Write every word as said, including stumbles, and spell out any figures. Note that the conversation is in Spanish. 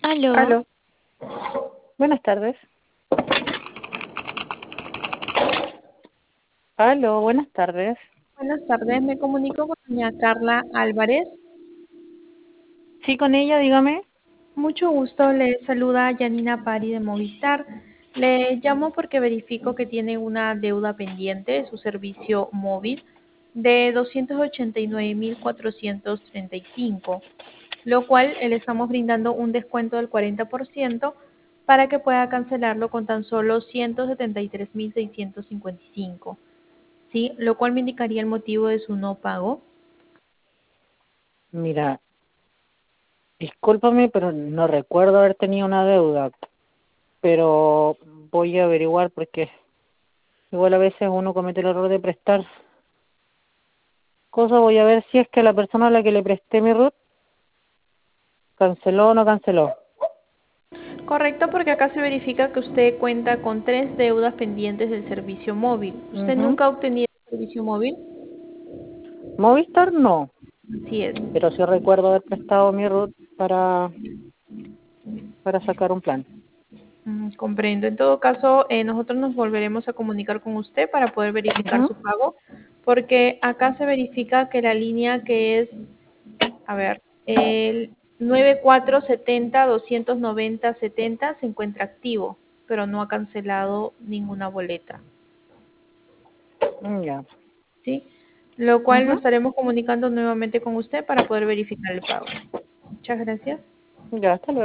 Aló, Aló, buenas tardes. Aló, buenas tardes. buenas tardes. Me comunico con doña Carla Álvarez. Sí, con ella, dígame. Mucho gusto. Le saluda Yanina Pari de Movistar. Le llamo porque verifico que tiene una deuda pendiente de su servicio móvil de doscientos ochenta y nueve mil cuatrocientos treinta y cinco, lo cual le estamos brindando un descuento del cuarenta por ciento para que pueda cancelarlo con tan solo ciento setenta y tres mil seiscientos cincuenta y cinco. ¿Sí? Lo cual me indicaría el motivo de su no pago. Mira, discúlpame, pero no recuerdo haber tenido una deuda, pero voy a averiguar porque igual a veces uno comete el error de prestar cosas. Voy a ver si es que la persona a la que le presté mi root canceló o no canceló. Correcto, porque acá se verifica que usted cuenta con tres deudas pendientes del servicio móvil. ¿Usted Ujú. nunca ha obtenido el servicio móvil? Movistar no, Así es. pero sí recuerdo haber prestado mi root para, para sacar un plan. Mm, comprendo. En todo caso, eh, nosotros nos volveremos a comunicar con usted para poder verificar Ujú. su pago, porque acá se verifica que la línea que es, a ver, el nueve cuatro siete cero, dos nueve cero, siete cero se encuentra activo, pero no ha cancelado ninguna boleta. Ya. ¿Sí? Lo cual nos Ujú. estaremos comunicando nuevamente con usted para poder verificar el pago. Muchas gracias. Ya, hasta luego.